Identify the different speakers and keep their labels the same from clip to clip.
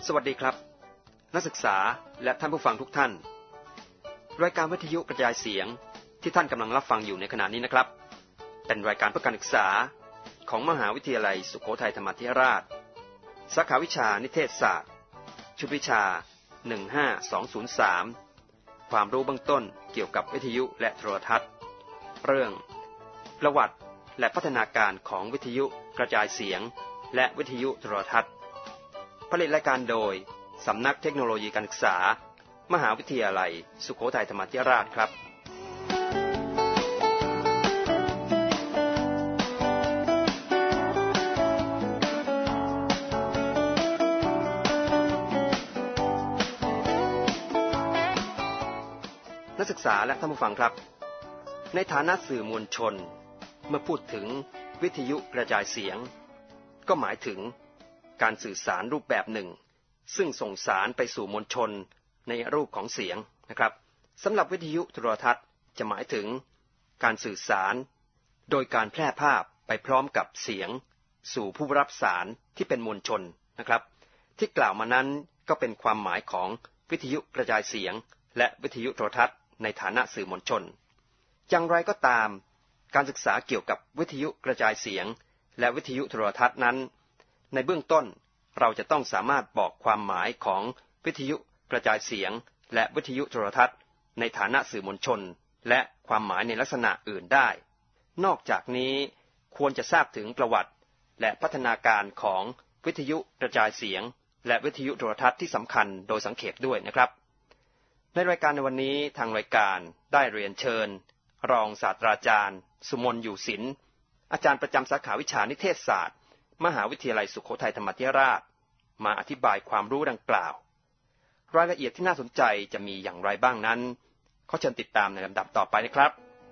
Speaker 1: สวัสดีครับนักศึกษาและท่านผู้ฟังทุกท่านรายการวิทยุกระจายเสียงที่ท่านกำลังรับฟังอยู่ในขณะนี้นะครับเป็นรายการเพื่อการศึกษาของมหาวิทยาลัยสุโขทัยธรรมาธิราชสาขาวิชานิเทศศาสตร์ชุดวิชา15203ความรู้เบื้องต้นเกี่ยวกับวิทยุและโทรทัศน์เรื่องประวัติและพัฒนาการของวิทยุกระจายเสียงและวิทยุโทรทัศน์ผลิตรายการโดยสำนักเทคโนโลยีการศึกษามหาวิทยาลัยสุโขทัยธรรมาธิราชครับนักศึกษาและท่านผู้ฟังครับในฐานะสื่อมวลชนเมื่อพูดถึงวิทยุกระจายเสียงก็หมายถึงการสื่อสารรูปแบบหนึ่งซึ่งส่งสารไปสู่มวลชนในรูปของเสียงนะครับสำหรับวิทยุโทรทัศน์จะหมายถึงการสื่อสารโดยการแพร่ภาพไปพร้อมกับเสียงสู่ผู้รับสารที่เป็นมวลชนนะครับที่กล่าวมานั้นก็เป็นความหมายของวิทยุกระจายเสียงและวิทยุโทรทัศน์ในฐานะสื่อมวลชนอย่างไรก็ตามการศึกษาเกี่ยวกับวิทยุกระจายเสียงและวิทยุโทรทัศน์นั้นในเบื้องต้นเราจะต้องสามารถบอกความหมายของวิทยุกระจายเสียงและวิทยุโทรทัศน์ในฐานะสื่อมวลชนและความหมายในลักษณะอื่นได้นอกจากนี้ควรจะทราบถึงประวัติและพัฒนาการของวิทยุกระจายเสียงและวิทยุโทรทัศน์ที่สำคัญโดยสังเขปด้วยนะครับในรายการในวันนี้ทางรายการได้เรียนเชิญรองศาสตราจารย์สุมนต์อยู่ศิลป์อาจารย์ประจำสาขาวิชานิเทศศาสตร์มหาวิทยาลัยสุโขทัยธรรมาธิราชมาอธิบายความรู้ดังกล่าวรายละเอียดที่น่าสนใจจะมีอย่างไรบ้างนั้นขอเชิญติดตามในลำดับต่อไปนะครับ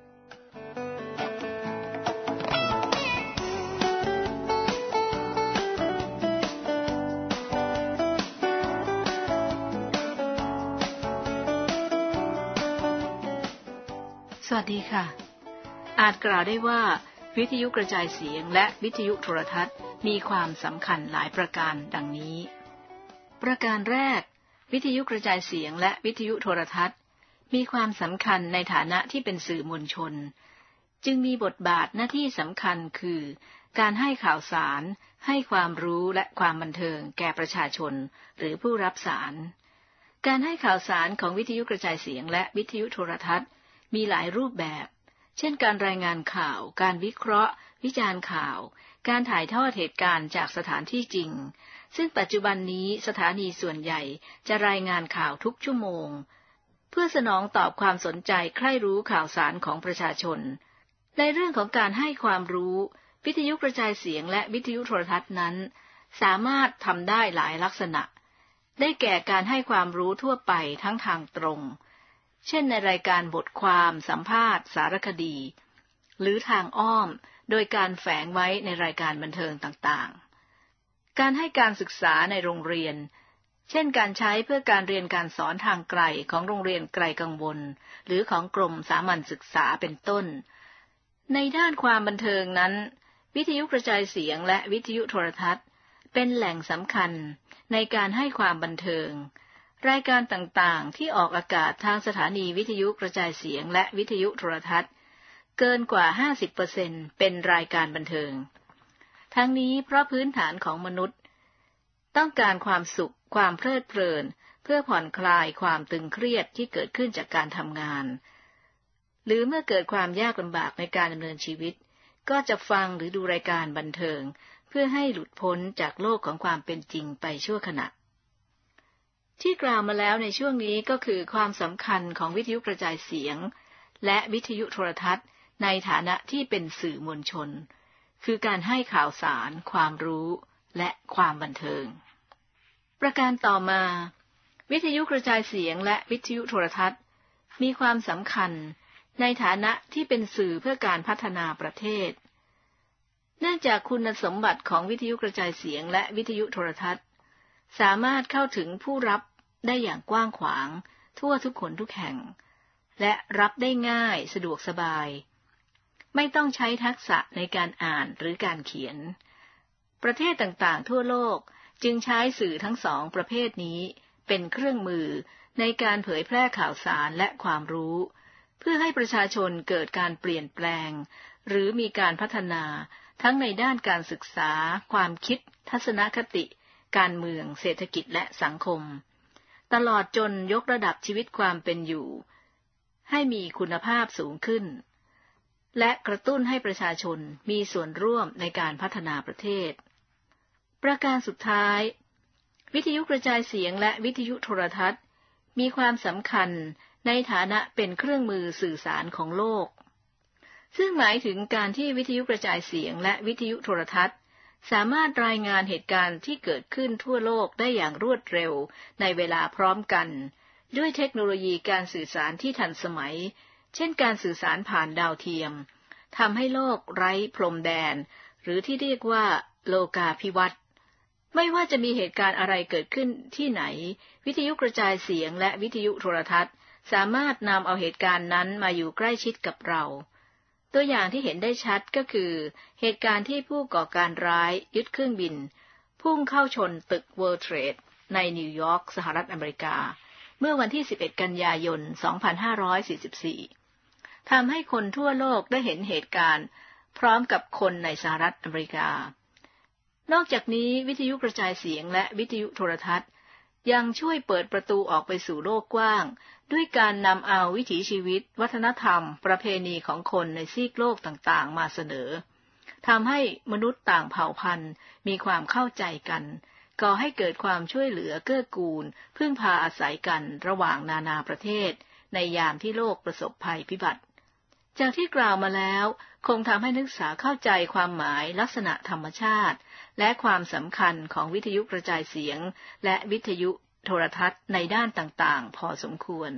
Speaker 2: สวัสดีค่ะอาจกล่าวได้ว่าวิทยุกระจายเสียงและวิทยุโทรทัศน์มีความสำคัญหลายประการดังนี้ประการแรกวิทยุกระจายเสียงและวิทยุโทรทัศน์มีความสำคัญในฐานะที่เป็นสื่อมวลชนจึงมีบทบาทหน้าที่สำคัญคือการให้ข่าวสารให้ความรู้และความบันเทิงแก่ประชาชนหรือผู้รับสารการให้ข่าวสารของวิทยุกระจายเสียงและวิทยุโทรทัศน์มีหลายรูปแบบเช่นการรายงานข่าวการวิเคราะห์วิจารณ์ข่าวการถ่ายทอดเหตุการณ์จากสถานที่จริงซึ่งปัจจุบันนี้สถานีส่วนใหญ่จะรายงานข่าวทุกชั่วโมงเพื่อสนองตอบความสนใจใคร่รู้ข่าวสารของประชาชนในเรื่องของการให้ความรู้วิทยุกระจายเสียงและวิทยุโทรทัศน์นั้นสามารถทำได้หลายลักษณะได้แก่การให้ความรู้ทั่วไปทั้งทางตรงเช่นในรายการบทความสัมภาษณ์สารคดีหรือทางอ้อมโดยการแฝงไว้ในรายการบันเทิงต่างๆการให้การศึกษาในโรงเรียนเช่นการใช้เพื่อการเรียนการสอนทางไกลของโรงเรียนไกลกังวลหรือของกรมสามัญศึกษาเป็นต้นในด้านความบันเทิงนั้นวิทยุกระจายเสียงและวิทยุโทรทัศน์เป็นแหล่งสำคัญในการให้ความบันเทิงรายการต่างๆที่ออกอากาศทางสถานีวิทยุกระจายเสียงและวิทยุโทรทัศน์เกินกว่า 50% เป็นรายการบันเทิงทั้งนี้เพราะพื้นฐานของมนุษย์ต้องการความสุขความเพลิดเพลินเพื่อผ่อนคลายความตึงเครียดที่เกิดขึ้นจากการทำงานหรือเมื่อเกิดความยากลำบากในการดำเนินชีวิตก็จะฟังหรือดูรายการบันเทิงเพื่อให้หลุดพ้นจากโลกของความเป็นจริงไปชั่วขณะที่กล่าวมาแล้วในช่วงนี้ก็คือความสำคัญของวิทยุกระจายเสียงและวิทยุโทรทัศน์ในฐานะที่เป็นสื่อมวลชนคือการให้ข่าวสารความรู้และความบันเทิงประการต่อมาวิทยุกระจายเสียงและวิทยุโทรทัศน์มีความสำคัญในฐานะที่เป็นสื่อเพื่อการพัฒนาประเทศเนื่องจากคุณสมบัติของวิทยุกระจายเสียงและวิทยุโทรทัศน์สามารถเข้าถึงผู้รับได้อย่างกว้างขวางทั่วทุกคนทุกแห่งและรับได้ง่ายสะดวกสบายไม่ต้องใช้ทักษะในการอ่านหรือการเขียนประเทศต่างๆทั่วโลกจึงใช้สื่อทั้งสองประเภทนี้เป็นเครื่องมือในการเผยแพร่ข่าวสารและความรู้เพื่อให้ประชาชนเกิดการเปลี่ยนแปลงหรือมีการพัฒนาทั้งในด้านการศึกษาความคิดทัศนคติการเมืองเศรษฐกิจและสังคมตลอดจนยกระดับชีวิตความเป็นอยู่ให้มีคุณภาพสูงขึ้นและกระตุ้นให้ประชาชนมีส่วนร่วมในการพัฒนาประเทศประการสุดท้ายวิทยุกระจายเสียงและวิทยุโทรทัศน์มีความสำคัญในฐานะเป็นเครื่องมือสื่อสารของโลกซึ่งหมายถึงการที่วิทยุกระจายเสียงและวิทยุโทรทัศน์สามารถรายงานเหตุการณ์ที่เกิดขึ้นทั่วโลกได้อย่างรวดเร็วในเวลาพร้อมกันด้วยเทคโนโลยีการสื่อสารที่ทันสมัยเช่นการสื่อสารผ่านดาวเทียมทำให้โลกไร้พรมแดนหรือที่เรียกว่าโลกาภิวัตน์ไม่ว่าจะมีเหตุการณ์อะไรเกิดขึ้นที่ไหนวิทยุกระจายเสียงและวิทยุโทรทัศน์สามารถนำเอาเหตุการณ์นั้นมาอยู่ใกล้ชิดกับเราตัวอย่างที่เห็นได้ชัดก็คือเหตุการณ์ที่ผู้ก่อการร้ายยึดเครื่องบินพุ่งเข้าชนตึก World Trade ในนิวยอร์กสหรัฐอเมริกาเมื่อวันที่11กันยายน2544ทำให้คนทั่วโลกได้เห็นเหตุการณ์พร้อมกับคนในสหรัฐอเมริกานอกจากนี้วิทยุกระจายเสียงและวิทยุโทรทัศน์ยังช่วยเปิดประตูออกไปสู่โลกกว้างด้วยการนำเอาวิถีชีวิตวัฒนธรรมประเพณีของคนในซีกโลกต่างๆมาเสนอทำให้มนุษย์ต่างเผ่าพันธุ์มีความเข้าใจกันก่อให้เกิดความช่วยเหลือเกื้อกูลพึ่งพาอาศัยกันระหว่างนานาประเทศในยามที่โลกประสบภัยพิบัติจากที่กล่าวมาแล้วคงทำให้นักศึกษาเข้าใจความหมายลักษณะธรรมชาติและความสำคัญของวิทยุกระจายเสียงและวิทยุโทรทัศน์ในด้านต่างๆพอสมควร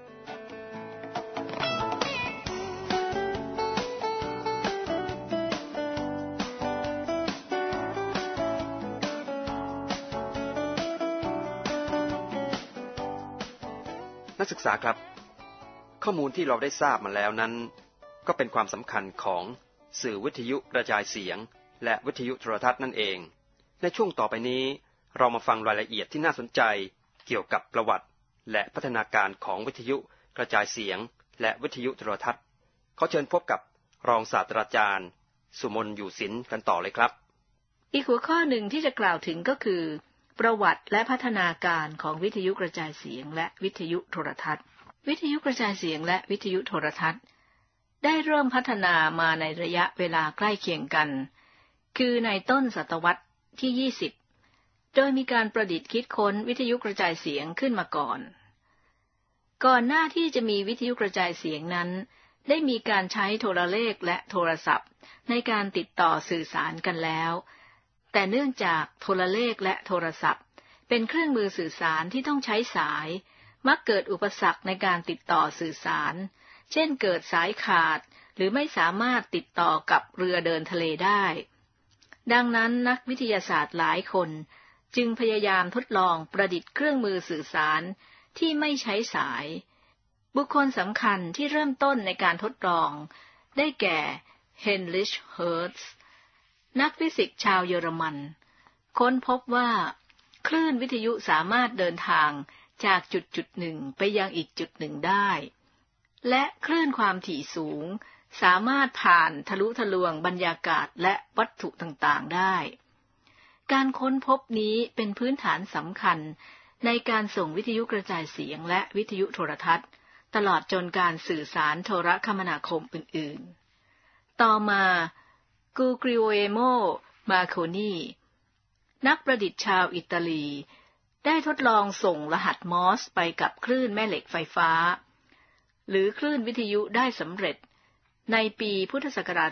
Speaker 1: นักศึกษาครับข้อมูลที่เราได้ทราบมาแล้วนั้นก็เป็นความสำคัญของสื่อวิทยุกระจายเสียงและวิทยุโทรทัศน์นั่นเองในช่วงต่อไปนี้เรามาฟังรายละเอียดที่น่าสนใจเกี่ยวกับประวัติและพัฒนาการของวิทยุกระจายเสียงและวิทยุโทรทัศน์ขอเชิญพบกับรองศาสตราจารย์สุมนอยู่ศิลป์กันต่อเลยครับ
Speaker 2: อีกหัวข้อหนึ่งที่จะกล่าวถึงก็คือประวัติและพัฒนาการของวิทยุกระจายเสียงและวิทยุโทรทัศน์วิทยุกระจายเสียงและวิทยุโทรทัศน์ได้เริ่มพัฒนามาในระยะเวลาใกล้เคียงกันคือในต้นศตวรรษที่20โดยมีการประดิษฐ์คิดค้นวิทยุกระจายเสียงขึ้นมาก่อนหน้าที่จะมีวิทยุกระจายเสียงนั้นได้มีการใช้โทรเลขและโทรศัพท์ในการติดต่อสื่อสารกันแล้วแต่เนื่องจากโทรเลขและโทรศัพท์เป็นเครื่องมือสื่อสารที่ต้องใช้สายมักเกิดอุปสรรคในการติดต่อสื่อสารเช่นเกิดสายขาดหรือไม่สามารถติดต่อกับเรือเดินทะเลได้ดังนั้นนักวิทยาศาสตร์หลายคนจึงพยายามทดลองประดิษฐ์เครื่องมือสื่อสารที่ไม่ใช้สายบุคคลสำคัญที่เริ่มต้นในการทดลองได้แก่เฮนริช เฮิร์ตซ์นักฟิสิกส์ชาวเยอรมันค้นพบว่าคลื่นวิทยุสามารถเดินทางจากจุดหนึ่งไปยังอีกจุดหนึ่งได้และคลื่นความถี่สูงสามารถผ่านทะลุทะลวงบรรยากาศและวัตถุต่างๆได้การค้นพบนี้เป็นพื้นฐานสำคัญในการส่งวิทยุกระจายเสียงและวิทยุโทรทัศน์ตลอดจนการสื่อสารโทรคมนาคมอื่นๆต่อมากูกริโอเอโม มาโคนีนักประดิษฐ์ชาวอิตาลีได้ทดลองส่งรหัสมอร์สไปกับคลื่นแม่เหล็กไฟฟ้าหรือคลื่นวิทยุได้สำเร็จในปีพุทธศักราช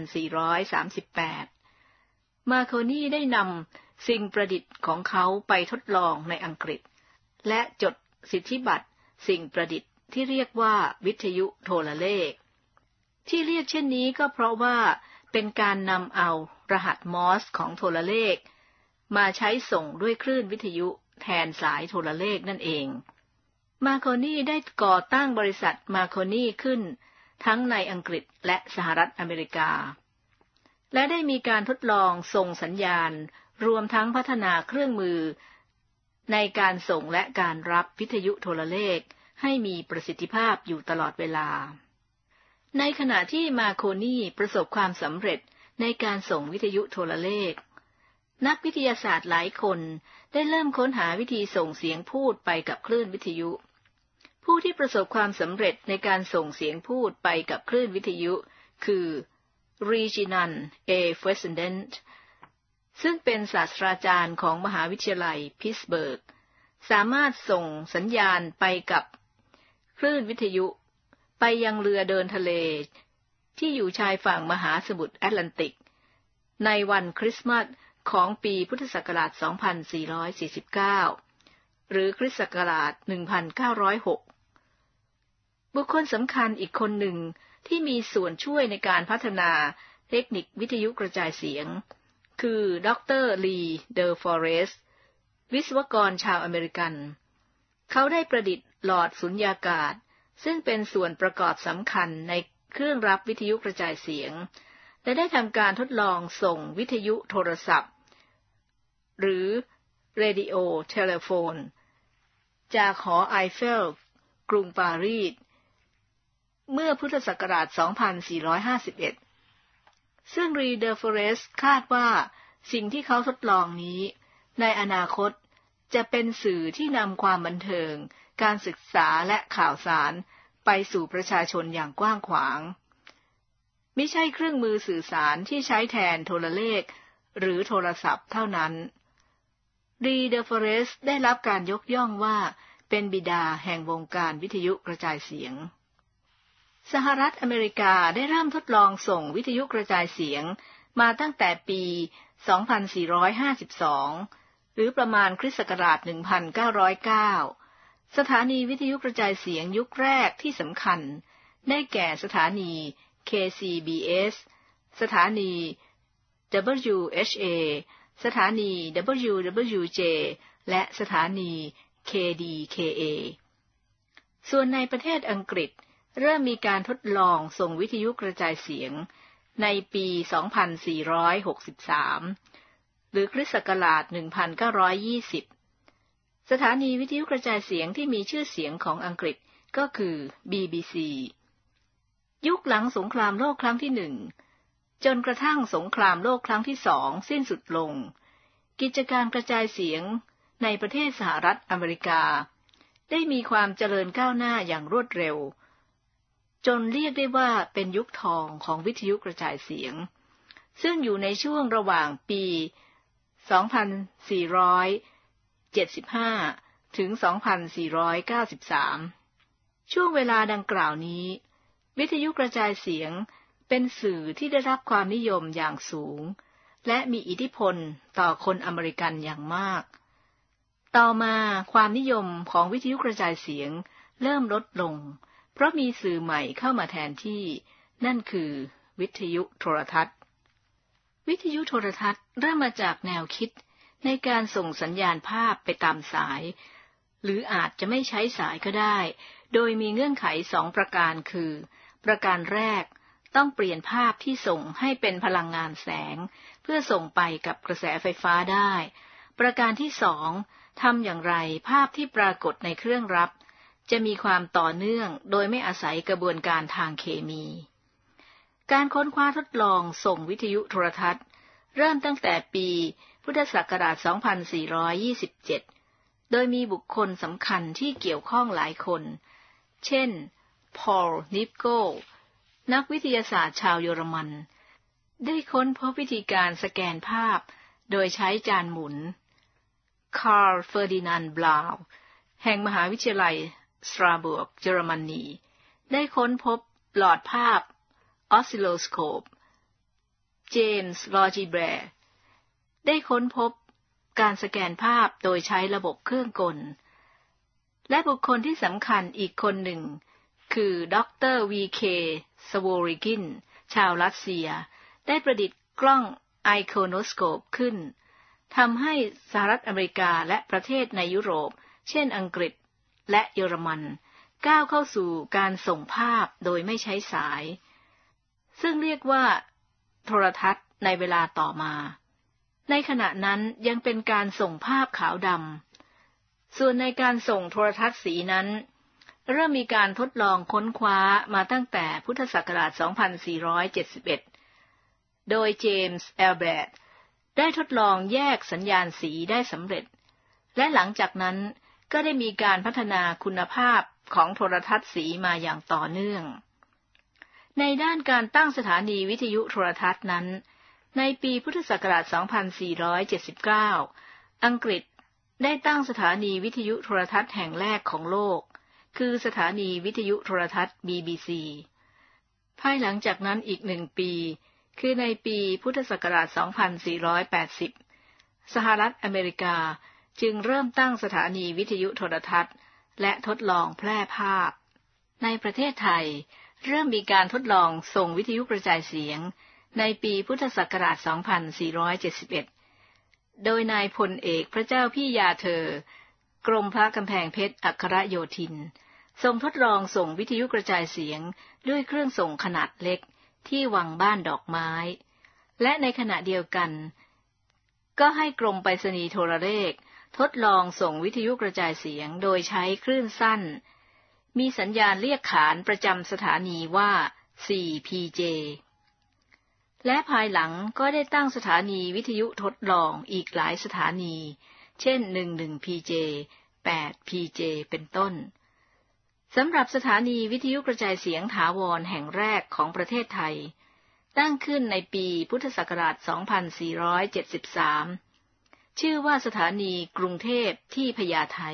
Speaker 2: 2438 มาโคนีได้นำสิ่งประดิษฐ์ของเขาไปทดลองในอังกฤษและจดสิทธิบัตรสิ่งประดิษฐ์ที่เรียกว่าวิทยุโทรเลขที่เรียกเช่นนี้ก็เพราะว่าเป็นการนำเอารหัสมอร์สของโทรเลขมาใช้ส่งด้วยคลื่นวิทยุแทนสายโทรเลขนั่นเองมาโคนีได้ก่อตั้งบริษัทมาโคนีขึ้นทั้งในอังกฤษและสหรัฐอเมริกาและได้มีการทดลองส่งสัญญาณรวมทั้งพัฒนาเครื่องมือในการส่งและการรับวิทยุโทรเลขให้มีประสิทธิภาพอยู่ตลอดเวลาในขณะที่มาโคนี่ประสบความสำเร็จในการส่งวิทยุโทรเลขนักวิทยาศาสตร์หลายคนได้เริ่มค้นหาวิธีส่งเสียงพูดไปกับคลื่นวิทยุผู้ที่ประสบความสำเร็จในการส่งเสียงพูดไปกับคลื่นวิทยุคือ Reginald A. Fessenden ซึ่งเป็นศาสตราจารย์ของมหาวิทยาลัยพิตต์สเบิร์กสามารถส่งสัญญาณไปกับคลื่นวิทยุไปยังเรือเดินทะเลที่อยู่ชายฝั่งมหาสมุทรแอตแลนติกในวันคริสต์มาสของปีพุทธศักราช 2449 หรือคริสต์ศักราช 1906 บุคคลสำคัญอีกคนหนึ่งที่มีส่วนช่วยในการพัฒนาเทคนิควิทยุกระจายเสียงคือดร. ลีเดอฟอเรสต์วิศวกรชาวอเมริกันเขาได้ประดิษฐ์หลอดสุญญากาศซึ่งเป็นส่วนประกอบสำคัญในเครื่องรับวิทยุกระจายเสียงและได้ทำการทดลองส่งวิทยุโทรศัพท์หรือ Radio Telephone จากหอไอเฟลกรุงปารีสเมื่อพุทธศักราช 2451 ซึ่งรีเดอฟอเรสคาดว่าสิ่งที่เขาทดลองนี้ในอนาคตจะเป็นสื่อที่นำความบันเทิงการศึกษาและข่าวสารไปสู่ประชาชนอย่างกว้างขวางไม่ใช่เครื่องมือสื่อสารที่ใช้แทนโทรเลขหรือโทรศัพท์เท่านั้นรีเดอฟอเรสได้รับการยกย่องว่าเป็นบิดาแห่งวงการวิทยุกระจายเสียงสหรัฐอเมริกาได้เริ่มทดลองส่งวิทยุกระจายเสียงมาตั้งแต่ปี 2452 หรือประมาณคริสต์ศักราช 1909 สถานีวิทยุกระจายเสียงยุคแรกที่สำคัญได้แก่สถานี KCBS สถานี WHA สถานี WWJ และสถานี KDKA ส่วนในประเทศอังกฤษเริ่มมีการทดลองส่งวิทยุกระจายเสียงในปี 2463 หรือคริสต์ศักราช 1920 สถานีวิทยุกระจายเสียงที่มีชื่อเสียงของอังกฤษก็คือ BBC ยุคหลังสงครามโลกครั้งที่ 1 จนกระทั่งสงครามโลกครั้งที่ 2 สิ้นสุดลงกิจการกระจายเสียงในประเทศสหรัฐอเมริกาได้มีความเจริญก้าวหน้าอย่างรวดเร็วจนเรียกได้ว่าเป็นยุคทองของวิทยุกระจายเสียงซึ่งอยู่ในช่วงระหว่างปี 2475 ถึง 2493 ช่วงเวลาดังกล่าวนี้วิทยุกระจายเสียงเป็นสื่อที่ได้รับความนิยมอย่างสูงและมีอิทธิพลต่อคนอเมริกันอย่างมากต่อมาความนิยมของวิทยุกระจายเสียงเริ่มลดลงเพราะมีสื่อใหม่เข้ามาแทนที่นั่นคือวิทยุโทรทัศน์วิทยุโทรทัศน์เริ่มมาจากแนวคิดในการส่งสัญญาณภาพไปตามสายหรืออาจจะไม่ใช้สายก็ได้โดยมีเงื่อนไข2ประการคือประการแรกต้องเปลี่ยนภาพที่ส่งให้เป็นพลังงานแสงเพื่อส่งไปกับกระแสไฟฟ้าได้ประการที่2ทำอย่างไรภาพที่ปรากฏในเครื่องรับจะมีความต่อเนื่องโดยไม่อาศัยกระบวนการทางเคมีการค้นคว้าทดลองส่งวิทยุโทรทัศน์เริ่มตั้งแต่ปีพุทธศักราช 2427 โดยมีบุคคลสำคัญที่เกี่ยวข้องหลายคนเช่นพอล นิฟโกนักวิทยาศาสตร์ชาวเยอรมันได้ค้นพบวิธีการสแกนภาพโดยใช้จานหมุนคาร์ล เฟอร์ดินานด์ บลาวแห่งมหาวิทยาลัยสตราสบูร์กเยอรมนีได้ค้นพบหลอดภาพออสซิลโลสโคปเจมส์ ลอจิแบร์ได้ค้นพบการสแกนภาพโดยใช้ระบบเครื่องกลและบุคคลที่สำคัญอีกคนหนึ่งคือดร. วีเค สโวริกินชาวรัสเซียได้ประดิษฐ์กล้องไอโคโนสโคปขึ้นทำให้สหรัฐอเมริกาและประเทศในยุโรปเช่นอังกฤษและเยอรมันก้าวเข้าสู่การส่งภาพโดยไม่ใช้สายซึ่งเรียกว่าโทรทัศน์ในเวลาต่อมาในขณะนั้นยังเป็นการส่งภาพขาวดำส่วนในการส่งโทรทัศน์สีนั้นเริ่มมีการทดลองค้นคว้ามาตั้งแต่พุทธศักราช 2471 โดยเจมส์ แอลเบิร์ตได้ทดลองแยกสัญญาณสีได้สำเร็จและหลังจากนั้นก็ได้มีการพัฒนาคุณภาพของโทรทัศน์สีมาอย่างต่อเนื่องในด้านการตั้งสถานีวิทยุโทรทัศน์นั้นในปีพุทธศักราช 2479 อังกฤษได้ตั้งสถานีวิทยุโทรทัศน์แห่งแรกของโลกคือสถานีวิทยุโทรทัศน์ BBC ภายหลังจากนั้นอีก1 ปีคือในปีพุทธศักราช 2480 สหรัฐอเมริกาจึงเริ่มตั้งสถานีวิทยุโทรทัศน์และทดลองแพร่ภาพในประเทศไทยเริ่มมีการทดลองส่งวิทยุกระจายเสียงในปีพุทธศักราช 2471 โดยนายพลเอกพระเจ้าพี่ยาเธอกรมพระกำแพงเพชรอัครโยธินทรงทดลองส่งวิทยุกระจายเสียงด้วยเครื่องส่งขนาดเล็กที่วังบ้านดอกไม้และในขณะเดียวกันก็ให้กรมไปรษณีย์โทรเลขทดลองส่งวิทยุกระจายเสียงโดยใช้คลื่นสั้นมีสัญญาณเรียกขานประจำสถานีว่า 4PJ และภายหลังก็ได้ตั้งสถานีวิทยุทดลองอีกหลายสถานีเช่น 11PJ 8PJ เป็นต้นสำหรับสถานีวิทยุกระจายเสียงถาวรแห่งแรกของประเทศไทยตั้งขึ้นในปีพุทธศักราช 2473 ชื่อว่าสถานีกรุงเทพที่พญาไท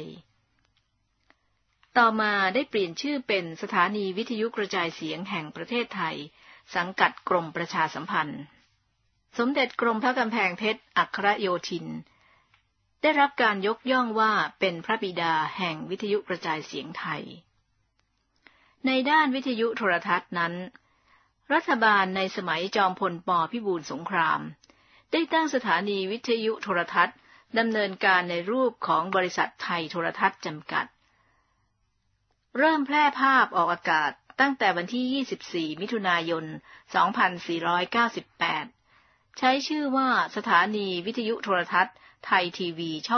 Speaker 2: ต่อมาได้เปลี่ยนชื่อเป็นสถานีวิทยุกระจายเสียงแห่งประเทศไทยสังกัดกรมประชาสัมพันธ์สมเด็จกรมพระกำแพงเพชรอัครโยธินได้รับการยกย่องว่าเป็นพระบิดาแห่งวิทยุกระจายเสียงไทยในด้านวิทยุโทรทัศน์นั้นรัฐบาลในสมัยจอมพล ป.พิบูลสงครามได้ตั้งสถานีวิทยุโทรทัศน์ดำเนินการในรูปของบริษัทไทยโทรทัศน์จำกัดเริ่มแพร่ภาพออกอากาศตั้งแต่วันที่ 24 มิถุนายน 2498 ใช้ชื่อว่าสถานีวิทยุโทรทัศน์ไทยทีวีช่อง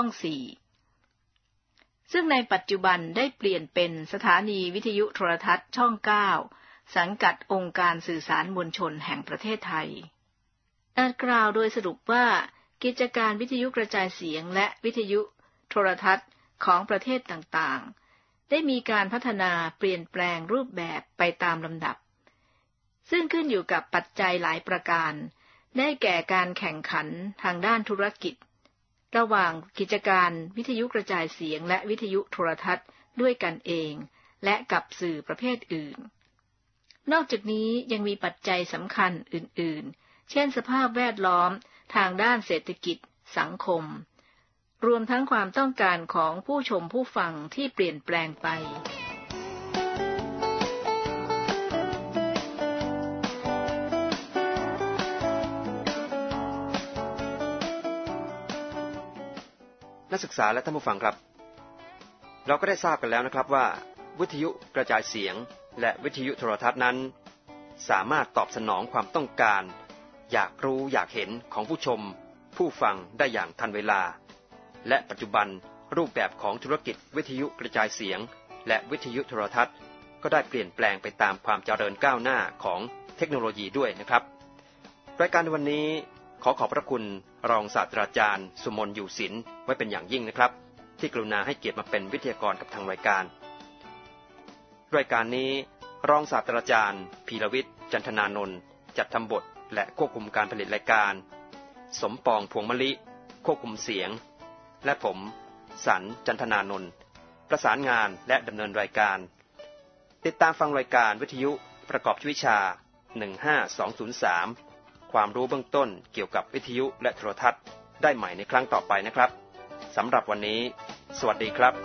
Speaker 2: 4 ซึ่งในปัจจุบันได้เปลี่ยนเป็นสถานีวิทยุโทรทัศน์ช่อง 9 สังกัดองค์การสื่อสารมวลชนแห่งประเทศไทยอาจกล่าวโดยสรุปว่ากิจการวิทยุกระจายเสียงและวิทยุโทรทัศน์ของประเทศต่างๆได้มีการพัฒนาเปลี่ยนแปลงรูปแบบไปตามลำดับซึ่งขึ้นอยู่กับปัจจัยหลายประการได้แก่การแข่งขันทางด้านธุรกิจระหว่างกิจการวิทยุกระจายเสียงและวิทยุโทรทัศน์ด้วยกันเองและกับสื่อประเภทอื่นนอกจากนี้ยังมีปัจจัยสำคัญอื่นๆเช่นสภาพแวดล้อมทางด้านเศรษฐกิจสังคมรวมทั้งความต้องการของผู้ชมผู้ฟังที่เปลี่ยนแปลงไป
Speaker 1: นักศึกษาและท่านผู้ฟังครับเราก็ได้ทราบกันแล้วนะครับว่าวิทยุกระจายเสียงและวิทยุโทรทัศน์นั้นสามารถตอบสนองความต้องการอยากรู้อยากเห็นของผู้ชมผู้ฟังได้อย่างทันเวลาและปัจจุบันรูปแบบของธุรกิจวิทยุกระจายเสียงและวิทยุโทรทัศน์ก็ได้เปลี่ยนแปลงไปตามความเจริญก้าวหน้าของเทคโนโลยีด้วยนะครับรายการในวันนี้ขอบพระคุณรองศาสตราจารย์สุมนต์อยู่ศิลป์ไว้เป็นอย่างยิ่งนะครับที่กรุณาให้เกียรติมาเป็นวิทยากรกับทางรายการนี้รองศาสตราจารย์พีรวิทย์จันทนานนท์จัดทำบทและควบคุมการผลิตรายการสมปองพวงมะลิควบคุมเสียงและผมสันจันทนานนท์ประสานงานและดำเนินรายการติดตามฟังรายการวิทยุประกอบวิชา15203ความรู้เบื้องต้นเกี่ยวกับวิทยุและโทรทัศน์ได้ใหม่ในครั้งต่อไปนะครับสำหรับวันนี้สวัสดีครับ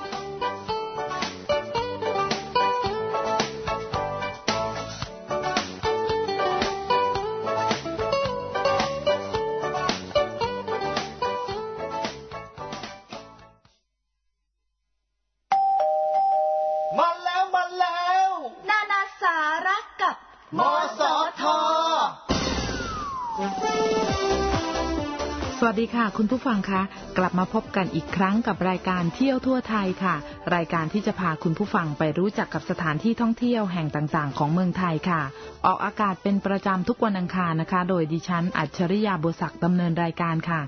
Speaker 3: ฟัวัสดีค่ะคุณผู้ฟังคะกลับมาพบกันอีกครั้งกับรายการเที่ยวทั่วไทยค่ะรายการที่จะพาคุณผู้ฟังไปรู้จักกับสถานที่ท่องเที่ยวแห่งต่างๆของเมืองไทยค่ะออกอากาศเป็นประจำทุกวันอังคารนะคะโดยดิฉันอัจฉริยาบัวศักดิ์ดำเนินรายการค่ะ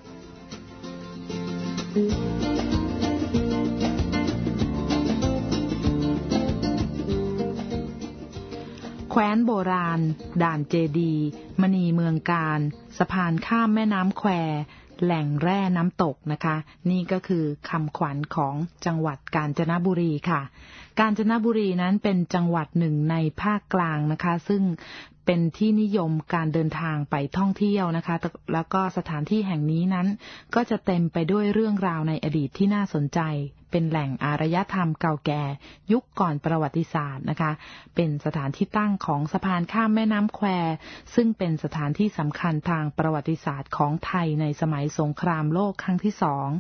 Speaker 3: แคว้นโบราณด่านเจดีย์มณีเมืองการสะพานข้ามแม่น้ำแควแหล่งแร่น้ำตกนะคะนี่ก็คือคำขวัญของจังหวัดกาญจนบุรีค่ะกาญจนบุรีนั้นเป็นจังหวัดหนึ่งในภาคกลางนะคะซึ่งเป็นที่นิยมการเดินทางไปท่องเที่ยวนะคะแล้วก็สถานที่แห่งนี้นั้นก็จะเต็มไปด้วยเรื่องราวในอดีตที่น่าสนใจเป็นแหล่งอารยธรรมเก่าแก่ยุคก่อนประวัติศาสตร์นะคะเป็นสถานที่ตั้งของสะพานข้ามแม่น้ำแควซึ่งเป็นสถานที่สำคัญทางประวัติศาสตร์ของไทยในสมัยสงครามโลกครั้งที่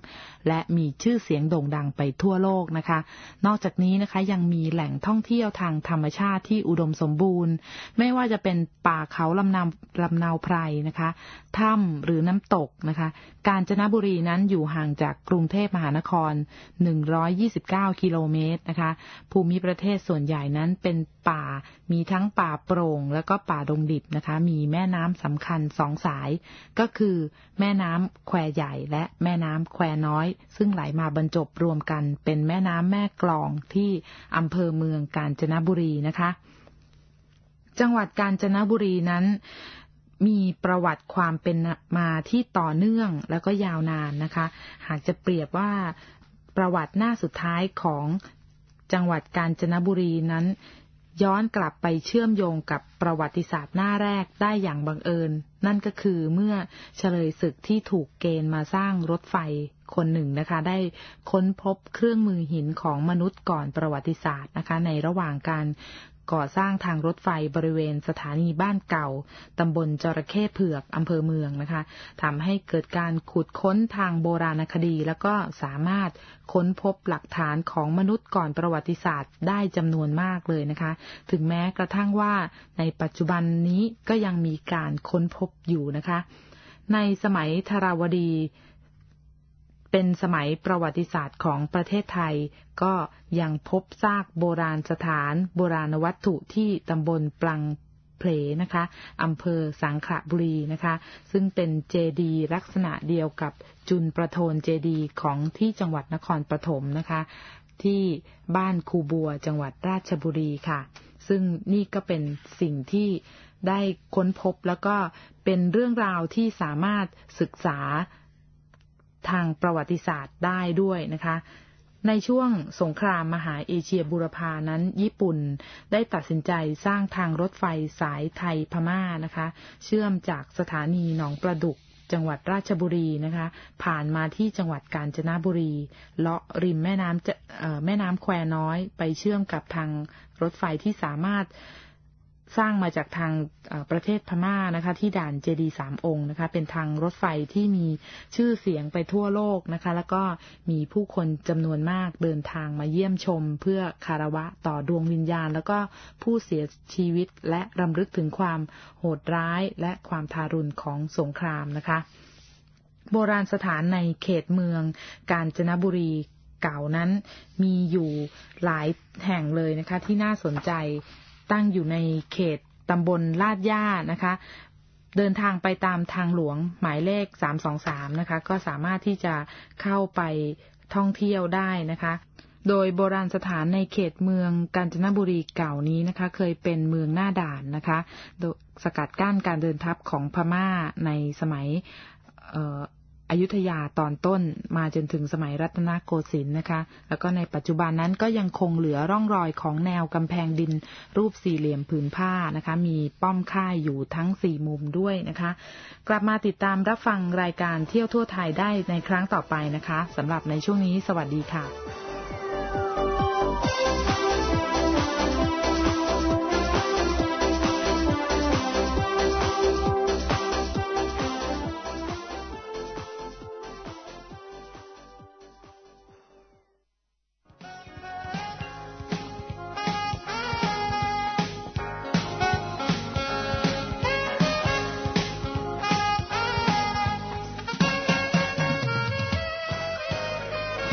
Speaker 3: 2และมีชื่อเสียงโด่งดังไปทั่วโลกนะคะนอกจากนี้นะคะยังมีแหล่งท่องเที่ยวทางธรรมชาติที่อุดมสมบูรณ์ไม่ว่าจะเป็นป่าเขาลำนาวไพรนะคะถ้ำหรือน้ำตกนะคะกาญจนบุรีนั้นอยู่ห่างจากกรุงเทพมหานคร129 กิโลเมตรนะคะภูมิประเทศส่วนใหญ่นั้นเป็นป่ามีทั้งป่าโปร่งแล้วก็ป่าดงดิบนะคะมีแม่น้ำสำคัญ2สายก็คือแม่น้ำแควใหญ่และแม่น้ำแควน้อยซึ่งไหลมาบรรจบรวมกันเป็นแม่น้ำแม่กลองที่อำเภอเมืองกาญจนบุรีนะคะจังหวัดกาญจนบุรีนั้นมีประวัติความเป็นมาที่ต่อเนื่องแล้วก็ยาวนานนะคะหากจะเปรียบว่าประวัติหน้าสุดท้ายของจังหวัดกาญจนบุรีนั้นย้อนกลับไปเชื่อมโยงกับประวัติศาสตร์หน้าแรกได้อย่างบังเอิญนั่นก็คือเมื่อเฉลยศึกที่ถูกเกณฑ์มาสร้างรถไฟคนหนึ่งนะคะได้ค้นพบเครื่องมือหินของมนุษย์ก่อนประวัติศาสตร์นะคะในระหว่างการก่อสร้างทางรถไฟบริเวณสถานีบ้านเก่าตำบลจระเข้เผือกอำเภอเมืองนะคะทำให้เกิดการขุดค้นทางโบราณคดีแล้วก็สามารถค้นพบหลักฐานของมนุษย์ก่อนประวัติศาสตร์ได้จำนวนมากเลยนะคะถึงแม้กระทั่งว่าในปัจจุบันนี้ก็ยังมีการค้นพบอยู่นะคะในสมัยธาราวดีเป็นสมัยประวัติศาสตร์ของประเทศไทยก็ยังพบซากโบราณสถานโบราณวัตถุที่ตำบลปลังเพลนะคะอำเภอสังขละบุรีนะคะซึ่งเป็นเจดีย์ลักษณะเดียวกับจุลประโทนเจดีย์ของที่จังหวัดนครปฐมนะคะที่บ้านคูบัวจังหวัดราชบุรีค่ะซึ่งนี่ก็เป็นสิ่งที่ได้ค้นพบแล้วก็เป็นเรื่องราวที่สามารถศึกษาทางประวัติศาสตร์ได้ด้วยนะคะในช่วงสงครามมหาเอเชียบูรพานั้นญี่ปุ่นได้ตัดสินใจสร้างทางรถไฟสายไทยพม่านะคะเชื่อมจากสถานีหนองประดุกจังหวัดราชบุรีนะคะผ่านมาที่จังหวัดกาญจนบุรีเลาะริมแม่น้ำแควน้อยไปเชื่อมกับทางรถไฟที่สามารถสร้างมาจากทางประเทศพม่านะคะที่ด่านเจดีย์3 องค์นะคะเป็นทางรถไฟที่มีชื่อเสียงไปทั่วโลกนะคะแล้วก็มีผู้คนจำนวนมากเดินทางมาเยี่ยมชมเพื่อคารวะต่อดวงวิญญาณแล้วก็ผู้เสียชีวิตและรำลึกถึงความโหดร้ายและความทารุณของสงครามนะคะโบราณสถานในเขตเมืองกาญจนบุรีเก่านั้นมีอยู่หลายแห่งเลยนะคะที่น่าสนใจตั้งอยู่ในเขตตำบลลาดย่านะคะเดินทางไปตามทางหลวงหมายเลข323นะคะก็สามารถที่จะเข้าไปท่องเที่ยวได้นะคะโดยโบราณสถานในเขตเมืองกาญจนบุรีเก่านี้นะคะเคยเป็นเมืองหน้าด่านนะคะโดยสกัดกั้นการเดินทัพของพม่าในสมัยอยุธยาตอนต้นมาจนถึงสมัยรัตนโกสินทร์นะคะแล้วก็ในปัจจุบันนั้นก็ยังคงเหลือร่องรอยของแนวกำแพงดินรูปสี่เหลี่ยมผืนผ้านะคะมีป้อมค่ายอยู่ทั้ง4มุมด้วยนะคะกลับมาติดตามรับฟังรายการเที่ยวทั่วไทยได้ในครั้งต่อไปนะคะสำหรับในช่วงนี้สวัสดีค่ะ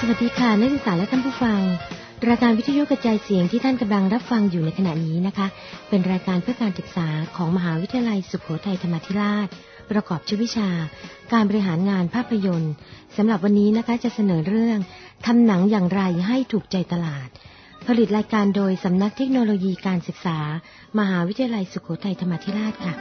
Speaker 4: วัสดีค่ะนักศึกษาและท่านผู้ฟังรายการวิทยุกระจายเสียงที่ท่านกำลังรับฟังอยู่ในขณะนี้นะคะเป็นรายการเพื่อการศึกษาของมหาวิทยาลัยสุโขทัยธรรมาธิราชประกอบชื่อวิชาการบริหารงานภาพยนตร์สำหรับวันนี้นะคะจะเสนอเรื่องทำหนังอย่างไรให้ถูกใจตลาดผลิตรายการโดยสำนักเทคโนโลยีการศึกษามหาวิทยาลัยสุโขทัยธรรมาธิราชค่ะ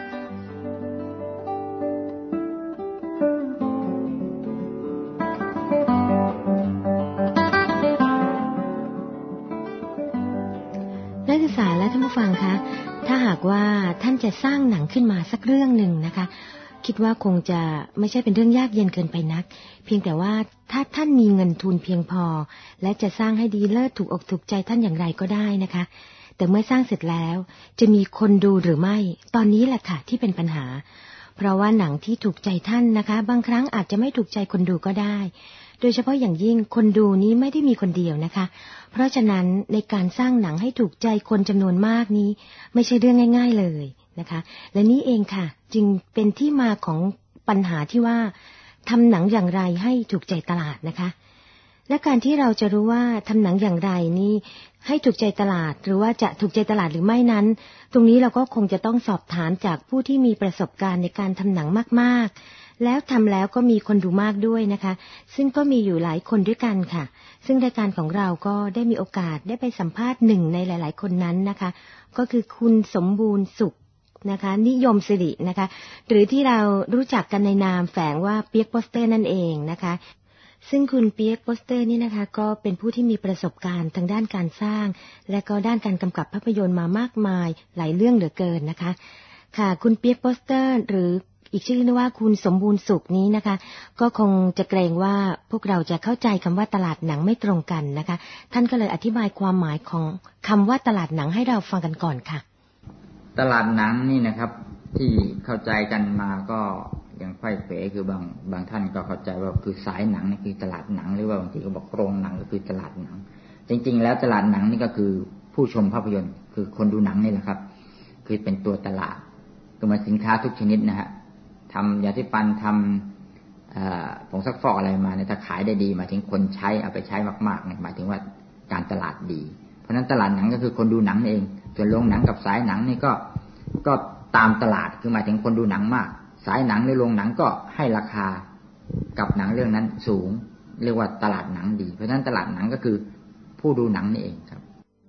Speaker 4: นักศึกษาและท่านผู้ฟังคะถ้าหากว่าท่านจะสร้างหนังขึ้นมาสักเรื่องหนึ่งนะคะคิดว่าคงจะไม่ใช่เป็นเรื่องยากเย็นเกินไปนักเพียงแต่ว่าถ้าท่านมีเงินทุนเพียงพอและจะสร้างให้ดีเลิศถูกอกถูกใจท่านอย่างไรก็ได้นะคะแต่เมื่อสร้างเสร็จแล้วจะมีคนดูหรือไม่ตอนนี้แหละค่ะที่เป็นปัญหาเพราะว่าหนังที่ถูกใจท่านนะคะบางครั้งอาจจะไม่ถูกใจคนดูก็ได้โดยเฉพาะอย่างยิ่งคนดูนี้ไม่ได้มีคนเดียวนะคะเพราะฉะนั้นในการสร้างหนังให้ถูกใจคนจำนวนมากนี้ไม่ใช่เรื่องง่ายๆเลยนะคะและนี่เองค่ะจึงเป็นที่มาของปัญหาที่ว่าทำหนังอย่างไรให้ถูกใจตลาดนะคะและการที่เราจะรู้ว่าทำหนังอย่างไรนี้ให้ถูกใจตลาดหรือว่าจะถูกใจตลาดหรือไม่นั้นตรงนี้เราก็คงจะต้องสอบถามจากผู้ที่มีประสบการณ์ในการทำหนังมากๆแล้วทำแล้วก็มีคนดูมากด้วยนะคะซึ่งก็มีอยู่หลายคนด้วยกันค่ะซึ่งรายการของเราก็ได้มีโอกาสได้ไปสัมภาษณ์หนึ่งในหลายๆคนนั้นนะคะก็คือคุณสมบูรณ์สุขนะคะนิยมสิรินะคะหรือที่เรารู้จักกันในนามแฝงว่าเปียกโปสเตอร์นั่นเองนะคะซึ่งคุณเปียกโปสเตอร์นี่นะคะก็เป็นผู้ที่มีประสบการณ์ทางด้านการสร้างและก็ด้านการกำกับภาพยนตร์มามากมายหลายเรื่องเหลือเกินนะคะค่ะคุณเปียกโปสเตอร์หรืออีกชื่อนึงว่าคุณสมบูรณ์สุขนี้นะคะก็คงจะเกรงว่าพวกเราจะเข้าใจคำว่าตลาดหนังไม่ตรงกันนะคะท่านก็เลยอธิบายความหมายของคำว่าตลาดหนังให้เราฟังกันก่อนค่ะ
Speaker 5: ตลาดหนังนี่นะครับที่เข้าใจกันมาก็ยังไขว้เขวคือบางท่านก็เข้าใจว่าคือสายหนังนี่คือตลาดหนังหรือว่าบางทีก็บอกโรงหนังก็คือตลาดหนังจริงๆแล้วตลาดหนังนี่ก็คือผู้ชมภาพยนตร์คือคนดูหนังนี่แหละครับคือเป็นตัวตลาดคือมาสินค้าทุกชนิดนะฮะทำยาสีฟันทำผงซักฟอกอะไรมาเนี่ยถ้าขายได้ดีหมายถึงคนใช้เอาไปใช้มากๆเนี่ยหมายถึงว่าการตลาดดีเพราะฉะนั้นตลาดหนังก็คือคนดูหนังเองส่วนโรงหนังกับสายหนังนี่ก็ตามตลาดคือหมายถึงคนดูหนังมากสายหนังหรือโรงหนังก็ให้ราคากับหนังเรื่องนั้นสูงเรียกว่าตลาดหนังดีเพราะฉะนั้นตลาดหนังก็คือผู้ดูหนังนี่เองครับ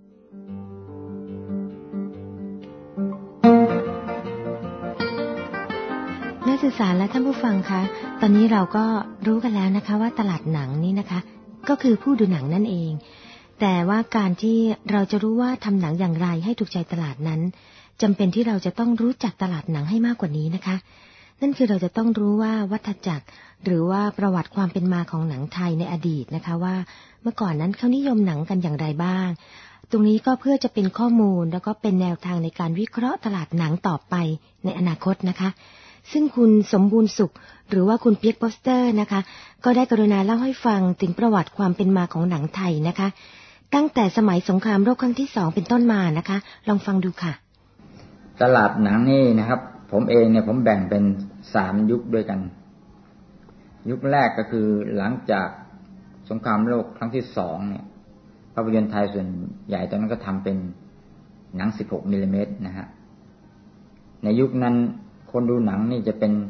Speaker 4: นักศึกษาและท่านผู้ฟังคะตอนนี้เราก็รู้กันแล้วนะคะว่าตลาดหนังนี่นะคะก็คือผู้ดูหนังนั่นเองแต่ว่าการที่เราจะรู้ว่าทำหนังอย่างไรให้ถูกใจตลาดนั้นจำเป็นที่เราจะต้องรู้จักตลาดหนังให้มากกว่านี้นะคะนั่นคือเราจะต้องรู้ว่าวัฏจักรหรือว่าประวัติความเป็นมาของหนังไทยในอดีตนะคะว่าเมื่อก่อนนั้นเขานิยมหนังกันอย่างไรบ้างตรงนี้ก็เพื่อจะเป็นข้อมูลแล้วก็เป็นแนวทางในการวิเคราะห์ตลาดหนังต่อไปในอนาคตนะคะซึ่งคุณสมบูรณ์สุขหรือว่าคุณเปียกโปสเตอร์นะคะก็ได้กรุณาเล่าให้ฟังถึงประวัติความเป็นมาของหนังไทยนะคะตั้งแต่สมัยสงครามโลกครั้งที่2เป็นต้นมานะคะลองฟังดูค่ะ
Speaker 5: ตลาดหนังนี่นะครับผมเองเนี่ยผมแบ่งเป็น3ยุคด้วยกันยุคแรกก็คือหลังจากสงครามโลกครั้งที่2เนี่ยภาพยนตร์ไทยส่วนใหญ่ตอนนั้นก็ทำเป็นหนัง16มิลลิเมตรนะฮะในยุคนั้นคนดูหนังนี่จะเป็น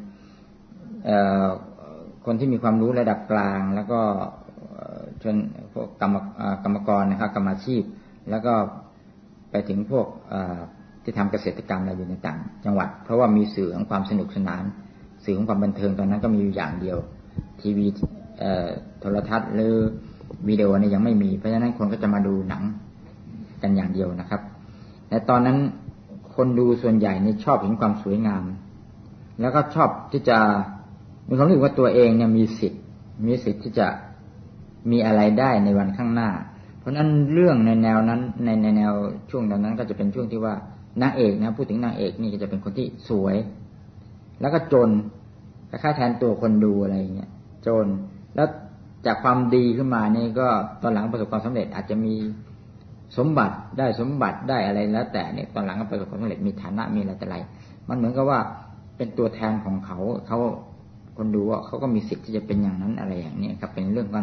Speaker 5: คนที่มีความรู้ระดับกลางแล้วก็จนพวกกรรมกรนะครับกรรมอาชีพแล้วก็ไปถึงพวกที่ทำเกษตรกรรมอะไรอยู่ในต่างจังหวัดเพราะว่ามีสื่อของความสนุกสนานสื่อของความบันเทิงตอนนั้นก็มีอยู่อย่างเดียวทีวีโทรทัศน์หรือวิดีโอเนี่ยยังไม่มีเพราะฉะนั้นคนก็จะมาดูหนังกันอย่างเดียวนะครับแต่ตอนนั้นคนดูส่วนใหญ่นี่ชอบเห็นความสวยงามแล้วก็ชอบที่จะมีความรู้สึกว่าตัวเองเนี่ยมีสิทธิ์ที่จะมีอะไรได้ในวันข้างหน้าเพราะนั้นเรื่องในแนวนั้นในแนวช่วงนั้นก็จะเป็นช่วงที่ว่านางเอกนะพูดถึงนางเอกนี่ก็จะเป็นคนที่สวยแล้วก็จนคล้ายๆแทนตัวคนดูอะไรอย่างเงี้ยจนแล้วจากความดีขึ้นมานี่ก็ตอนหลังประสบความสำเร็จอาจจะมีสมบัติได้อะไรแล้วแต่เนี่ยตอนหลังก็ประสบความสำเร็จมีฐานะมีอะไรแต่ไรมันเหมือนกับว่าเป็นตัวแทนของเขาคนดูว่าเขาก็มีสิทธิ์ที่จะเป็นอย่างนั้นอะไรอย่างนี้ครับเป็นเรื่อง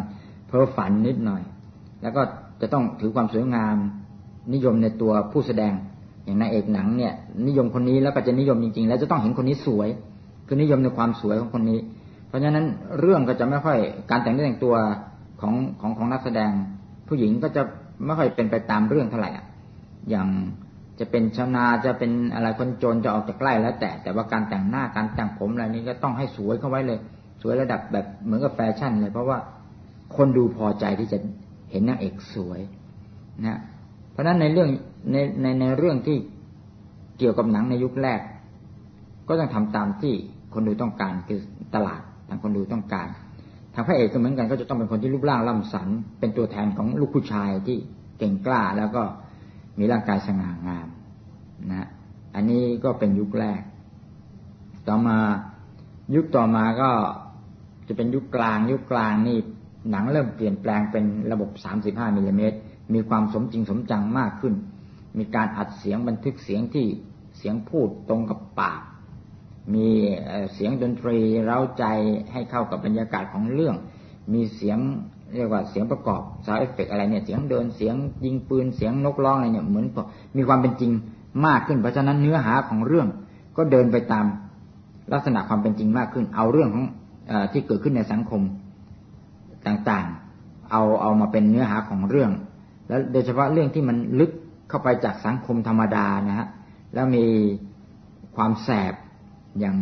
Speaker 5: เพ้อฝันนิดหน่อยแล้วก็จะต้องถือความสวยงามนิยมในตัวผู้แสดงอย่างนายเอกหนังเนี่ยนิยมคนนี้แล้วก็จะนิยมจริงๆแล้วจะต้องเห็นคนนี้สวยคือนิยมในความสวยของคนนี้เพราะฉะนั้นเรื่องก็จะไม่ค่อยการแต่งเนื้อแต่งตัวของนักแสดงผู้หญิงก็จะไม่ค่อยเป็นไปตามเรื่องเท่าไหร่อย่างจะเป็นชาวนาจะเป็นอะไรคนจนจะออกจากไร่แล้วแต่ว่าการแต่งหน้าการแต่งผมอะไรนี้ก็ต้องให้สวยเข้าไว้เลยสวยระดับแบบเหมือนกับแฟชั่นเลยเพราะว่าคนดูพอใจที่จะเห็นนางเอกสวยนะเพราะฉะนั้นในเรื่องที่เกี่ยวกับหนังในยุคแรกก็ต้องทำตามที่คนดูต้องการคือตลาดทางคนดูต้องการทางพระเอกก็เหมือนกันก็จะต้องเป็นคนที่รูปร่างล่ำสันเป็นตัวแทนของลูกผู้ชายที่เก่งกล้าแล้วก็มีร่างกายสง่างามนะอันนี้ก็เป็นยุคแรกต่อมายุคต่อมาก็จะเป็นยุคกลางนี่หนังเริ่มเปลี่ยนแปลงเป็นระบบ35มิลลิเมตรมีความสมจริงสมจังมากขึ้นมีการอัดเสียงบันทึกเสียงที่เสียงพูดตรงกับปากมีเสียงดนตรีเร้าใจให้เข้ากับบรรยากาศของเรื่องมีเสียงเรียกว่าเสียงประกอบซาวด์เอฟเฟคอะไรเนี่ยเสียงเดินเสียงยิงปืนเสียงนกร้องอะไรเนี่ยเหมือนมีความเป็นจริงมากขึ้นเพราะฉะนั้นเนื้อหาของเรื่องก็เดินไปตามลักษณะความเป็นจริงมากขึ้นเอาเรื่องของที่เกิดขึ้นในสังคมต่างๆเอามาเป็นเนื้อหาของเรื่องแล้วโดยเฉพาะเรื่องที่มันลึกเข้าไปจากสังคมธรรมดานะฮะแล้วมีความแสบอย่าง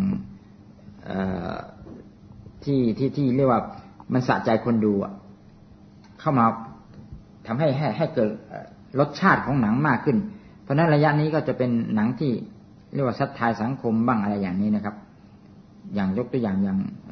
Speaker 5: ที่เรียกว่ามันสะใจคนดูเข้ามาทำให้เกิดรสชาติของหนังมากขึ้นเพราะนั้นระยะนี้ก็จะเป็นหนังที่เรียกว่าซัดทายสังคมบ้างอะไรอย่างนี้นะครับอย่างยกตัวอย่าง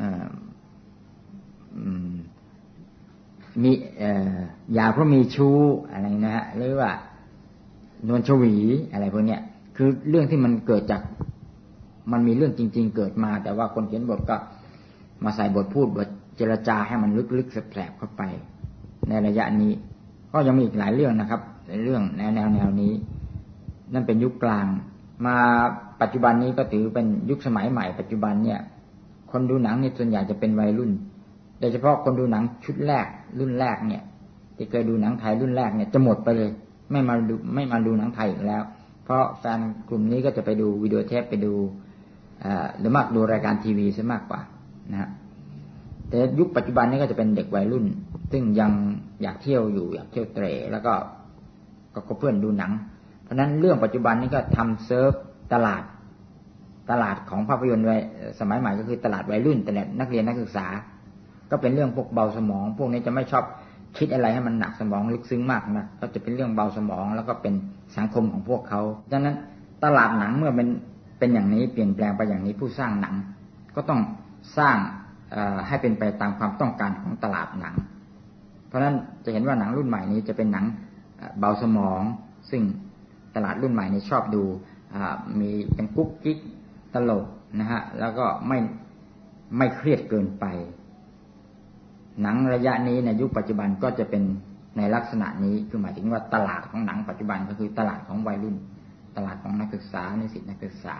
Speaker 5: มีอย่าเพราะมีชู้อะไรนะฮะหรือว่านวลชวีอะไรพวกเนี้ยคือเรื่องที่มันเกิดจากมันมีเรื่องจริงๆเกิดมาแต่ว่าคนเขียนบทก็มาใส่บทพูดบทเจรจาให้มันลึกๆแสบๆเข้าไปในระยะนี้ก็ยังมีอีกหลายเรื่องนะครับในเรื่องแนวนี้นั่นเป็นยุคกลางมาปัจจุบันนี้ก็ถือเป็นยุคสมัยใหม่ปัจจุบันเนี่ยคนดูหนังนี่ส่วนใหญ่จะเป็นวัยรุ่นโดยเฉพาะคนดูหนังชุดแรกรุ่นแรกเนี่ยที่เคยดูหนังไทยรุ่นแรกเนี่ยจะหมดไปเลยไม่มาดูหนังไทยอีกแล้วเพราะแฟนกลุ่มนี้ก็จะไปดูวิดีโอเทปไปดูหรือมากดูรายการทีวีซะมากกว่านะฮะแต่ยุคปัจจุบันนี้ก็จะเป็นเด็กวัยรุ่นซึ่งยังอยากเที่ยวอยู่อยากเที่ยวเตร่แล้วก็เพื่อนดูหนังเพราะนั้นเรื่องปัจจุบันนี้ก็ทำเซิร์ฟตลาดของภาพยนตร์วัยสมัยใหม่ก็คือตลาดวัยรุ่นแต่นักเรียนนักศึกษาก็เป็นเรื่องพวกเบาสมองพวกนี้จะไม่ชอบคิดอะไรให้มันหนักสมองลึกซึ้งมากนะก็จะเป็นเรื่องเบาสมองแล้วก็เป็นสังคมของพวกเขาดังนั้นตลาดหนังเมื่อเป็นอย่างนี้เปลี่ยนแปลงไปอย่างนี้ผู้สร้างหนังก็ต้องสร้างให้เป็นไปตามความต้องการของตลาดหนังเพราะฉะนั้นจะเห็นว่าหนังรุ่นใหม่นี้จะเป็นหนังเบาสมองซึ่งตลาดรุ่นใหม่นี้ชอบดูมีเป็นกุ๊กกิ๊กตลกนะฮะแล้วก็ไม่เครียดเกินไปหนังระยะนี้ในยุคปัจจุบันก็จะเป็นในลักษณะนี้คือหมายถึงว่าตลาดของหนังปัจจุบันก็คือตลาดของวัยรุ่นตลาดของนักศึกษานิสิตนักศึกษา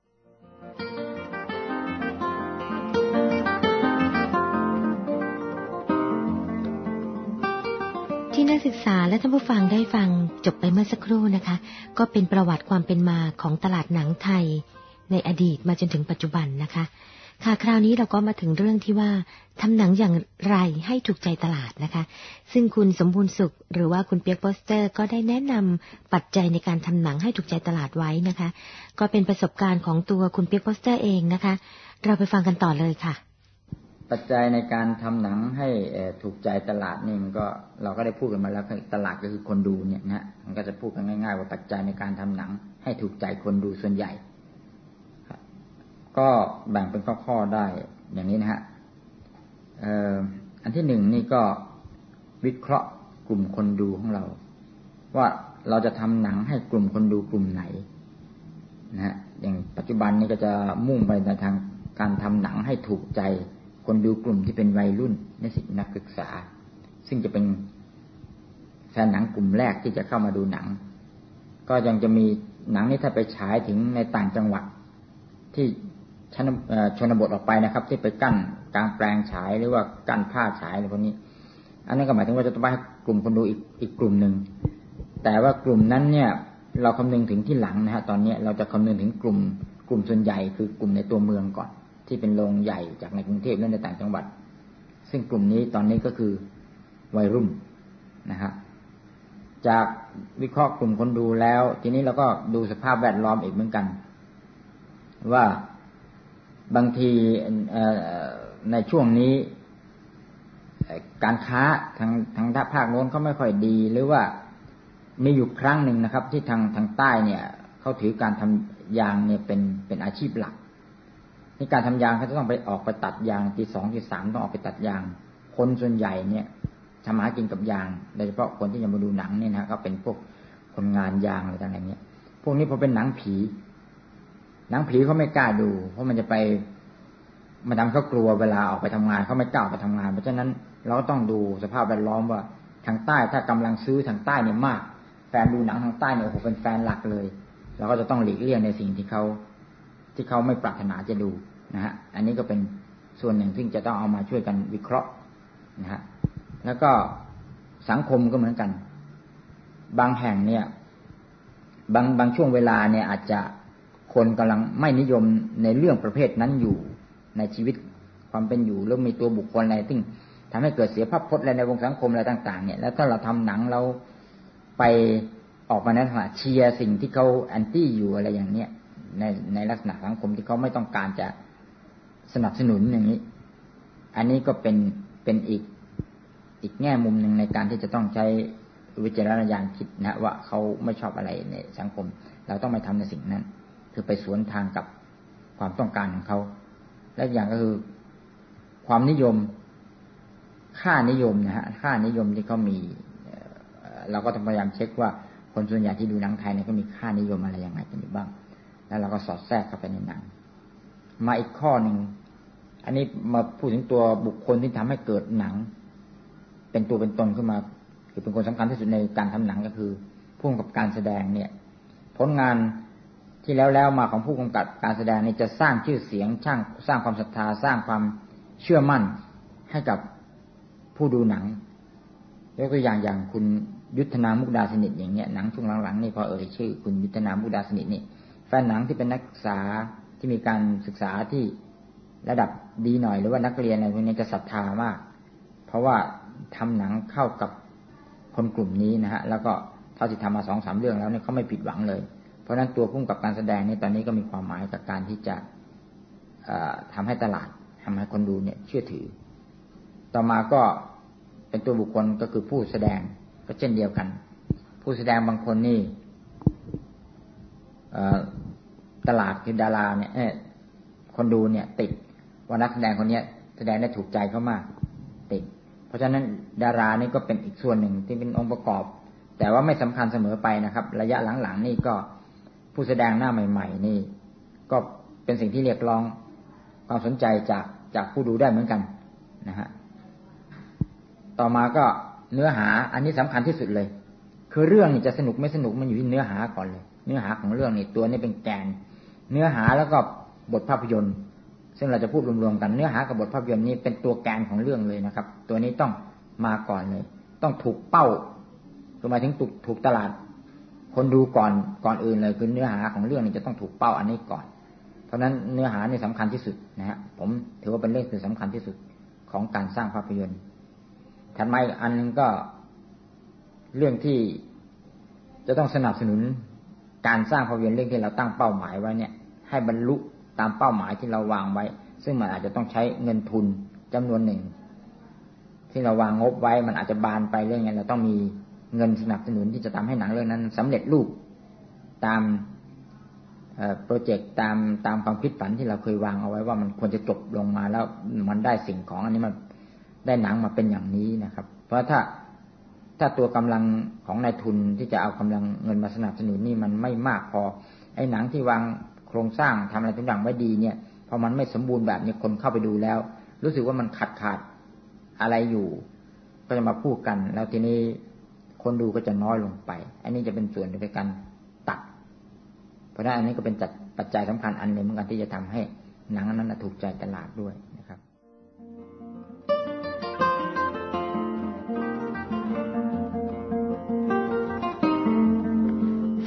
Speaker 4: ที่นักศึกษาและท่านผู้ฟังได้ฟังจบไปเมื่อสักครู่นะคะก็เป็นประวัติความเป็นมาของตลาดหนังไทยในอดีตมาจนถึงปัจจุบันนะคะค่ะคราวนี้เราก็มาถึงเรื่องที่ว่าทำหนังอย่างไรให้ถูกใจตลาดนะคะซึ่งคุณสมบูรณ์สุขหรือว่าคุณเปียกโปสเตอร์ก็ได้แนะนำปัจจัยในการทำหนังให้ถูกใจตลาดไว้นะคะก็เป็นประสบการณ์ของตัวคุณเปียกโปสเตอร์เองนะคะเราไปฟังกันต่อเลยค่ะ
Speaker 5: ปัจจัยในการทำหนังให้ถูกใจตลาดนี่มันก็เราก็ได้พูดกันมาแล้วตลาดก็คือคนดูเนี่ยนะมันก็จะพูดกันง่ายๆว่าปัจจัยในการทำหนังให้ถูกใจคนดูส่วนใหญ่ก็แบ่งเป็นข้อๆได้อย่างนี้นะฮะอันที่หนึ่งนี่ก็วิเคราะห์กลุ่มคนดูของเราว่าเราจะทำหนังให้กลุ่มคนดูกลุ่มไหนนะฮะอย่างปัจจุบันนี้ก็จะมุ่งไปในทางการทำหนังให้ถูกใจคนดูกลุ่มที่เป็นวัยรุ่นนิสิตนักศึกษาซึ่งจะเป็นแฟนหนังกลุ่มแรกที่จะเข้ามาดูหนังก็ยังจะมีหนังนี้ถ้าไปฉายถึงในต่างจังหวัดที่ชนบทออกไปนะครับที่ไปกั้นกลางแปลงฉายหรือว่ากั้นผ้าฉายอะไรพวกนี้อันนั้นก็หมายถึงว่าจะต้องไปให้กลุ่มคนดูอีกกลุ่มหนึ่งแต่ว่ากลุ่มนั้นเนี่ยเราคำนึงถึงที่หลังนะฮะตอนนี้เราจะคำนึงถึงกลุ่มส่วนใหญ่คือกลุ่มในตัวเมืองก่อนที่เป็นโรงใหญ่จากในกรุงเทพและในต่างจังหวัดซึ่งกลุ่มนี้ตอนนี้ก็คือวัยรุ่นนะฮะจากวิเคราะห์กลุ่มคนดูแล้วทีนี้เราก็ดูสภาพแวดล้อมอีกเหมือนกันว่าบางทีในช่วงนี้การค้าทางภาคโน้นเขาไม่ค่อยดีหรือว่ามีอยู่ครั้งหนึ่งนะครับที่ทางใต้เนี่ยเขาถือการทำยางเนี่ยเป็นอาชีพหลักในการทำยางเขาจะต้องไปออกไปตัดยางตี 2 ตี 3ต้องออกไปตัดยางคนส่วนใหญ่เนี่ยทำหากินกับยางโดยเฉพาะคนที่จะมาดูหนังเนี่ยนะก็เป็นพวกคนงานยางอะไรต่างๆเนี่ยพวกนี้พอเป็นหนังผีเขาไม่กล้าดูเพราะมันจะไปมาทำเขากลัวเวลาออกไปทำงานเขาไม่กล้าไปทำงานเพราะฉะนั้นเราต้องดูสภาพแวดล้อมว่าทางใต้ถ้ากำลังซื้อทางใต้เนี่ยมากแฟนดูหนังทางใต้เนี่ยโอ้โหเป็นแฟนหลักเลยเราก็จะต้องหลีกเลี่ยงในสิ่งที่เขาไม่ปรารถนาจะดูนะฮะอันนี้ก็เป็นส่วนหนึ่งที่จะต้องเอามาช่วยกันวิเคราะห์นะฮะแล้วก็สังคมก็เหมือนกันบางแห่งเนี่ยบางช่วงเวลาเนี่ยอาจจะคนกำลังไม่นิยมในเรื่องประเภทนั้นอยู่ในชีวิตความเป็นอยู่แล้วมีตัวบุคคลอะไรที่ทำให้เกิดเสียภาพพจน์อะไรในวงสังคมอะไรต่างๆเนี่ยแล้วถ้าเราทำหนังเราไปออกมาในลักษณะเชียร์สิ่งที่เขาแอนตี้อยู่อะไรอย่างเนี้ยในลักษณะสังคมที่เขาไม่ต้องการจะสนับสนุนอย่างนี้อันนี้ก็เป็นอีกแง่มุมหนึ่งในการที่จะต้องใช้วิจารณญาณคิดนะว่าเขาไม่ชอบอะไรในสังคมเราต้องไม่ทำในสิ่งนั้นคือไปสวนทางกับความต้องการของเขาและอย่างก็คือความนิยมค่านิยมนะฮะค่านิยมที่เขามีเราก็ต้องพยายามเช็คว่าคนส่วนใหญ่ที่ดูหนังไทยเนี่ยก็มีค่านิยมอะไรยังไงกันอยู่บ้างแล้วเราก็สอดแทรกเข้าไปในหนังมาอีกข้อหนึ่งอันนี้มาพูดถึงตัวบุคคลที่ทำให้เกิดหนังเป็นตัวเป็นตนขึ้นมาคือเป็นคนสำคัญที่สุดในการทำหนังก็คือผู้กำกับการแสดงเนี่ยผลงานที่แล้วมาของผู้กำกับการแสดงนี่จะสร้างชื่อเสียงสร้างความศรัทธาสร้างความเชื่อมั่นให้กับผู้ดูหนังยกตัวอย่างคุณยุทธนามุกดาสนิทอย่างเงี้ยหนังช่วงหลังๆนี่พอชื่อคุณยุทธนามุกดาสนิทนี่แฟนหนังที่เป็นนักศึกษาที่มีการศึกษาที่ระดับดีหน่อยหรือว่านักเรียนอะไรพวกนี้จะศรัทธามากเพราะว่าทำหนังเข้ากับคนกลุ่มนี้นะฮะแล้วก็เท่าที่ทำมา 2-3 เรื่องแล้วเนี่ยเขาไม่ผิดหวังเลยเพราะฉะนั้นตัวผู้กำกับการแสดงนี่ตอนนี้ก็มีความหมายกับการที่จะทำให้ตลาดทำให้คนดูเนี่ยเชื่อถือต่อมาก็เป็นตัวบุคคลก็คือผู้แสดงก็เช่นเดียวกันผู้แสดงบางคนนี่ตลาดคือดาราเนี่ยคนดูเนี่ยติดว่านักแสดงคนนี้แสดงได้ถูกใจเขามากติดเพราะฉะนั้นดารานี่ก็เป็นอีกส่วนหนึ่งที่เป็นองค์ประกอบแต่ว่าไม่สำคัญเสมอไปนะครับระยะหลังๆนี่ก็ผู้แสดงหน้าใหม่ๆนี่ก็เป็นสิ่งที่เรียกร้องความสนใจจากผู้ดูได้เหมือนกันนะฮะต่อมาก็เนื้อหาอันนี้สำคัญที่สุดเลยคือเรื่องนี่จะสนุกไม่สนุกมันอยู่ที่เนื้อหาก่อนเลยเนื้อหาของเรื่องนี่ตัวนี้เป็นแกนเนื้อหาแล้วก็บทภาพยนตร์ซึ่งเราจะพูดรวมๆกันเนื้อหากับบทภาพยนตร์นี่เป็นตัวแกนของเรื่องเลยนะครับตัวนี้ต้องมาก่อนเลยต้องถูกเป้าหมายถึงถูกตลาดคนดูก่อนอื่นเลยคือเนื้อหาของเรื่องนี่จะต้องถูกเป้าอันนี้ก่อนเพราะฉะนั้นเนื้อหานี่สำคัญที่สุดนะฮะผมถือว่าเป็นเรื่องที่สำคัญที่สุดของการสร้างภาพยนตร์ถัดมาอีกอันนึงก็เรื่องที่จะต้องสนับสนุนการสร้างภาพยนตร์เรื่องที่เราตั้งเป้าหมายไว้เนี่ยให้บรรลุตามเป้าหมายที่เราวางไว้ซึ่งมันอาจจะต้องใช้เงินทุนจำนวนหนึ่งที่เราวางงบไว้มันอาจจะบานไปเรื่องนี้เราต้องมีเงินสนับสนุนที่จะทำให้หนังเรื่องนั้นสำเร็จรูปตามโปรเจกต์ตามความคิดฝันที่เราเคยวางเอาไว้ว่ามันควรจะจบลงมาแล้วมันได้สิ่งของอันนี้มันได้หนังมาเป็นอย่างนี้นะครับเพราะถ้าตัวกำลังของนายทุนที่จะเอากำลังเงินมาสนับสนุนนี่มันไม่มากพอไอ้หนังที่วางโครงสร้างทำอะไรทุกอย่างไว้ดีเนี่ยพอมันไม่สมบูรณ์แบบนี้คนเข้าไปดูแล้วรู้สึกว่ามันขาดอะไรอยู่ก็จะมาพูดกันแล้วทีนี้คนดูก็จะน้อยลงไปอันนี้จะเป็นส่วนในการตัดเพราะฉะนั้นอันนี้ก็เป็นปัจจัยสำคัญอันหนึ่งเหมือนกันที่จะทำให้หนังนั้นถูกใจตลาดด้วยนะครับ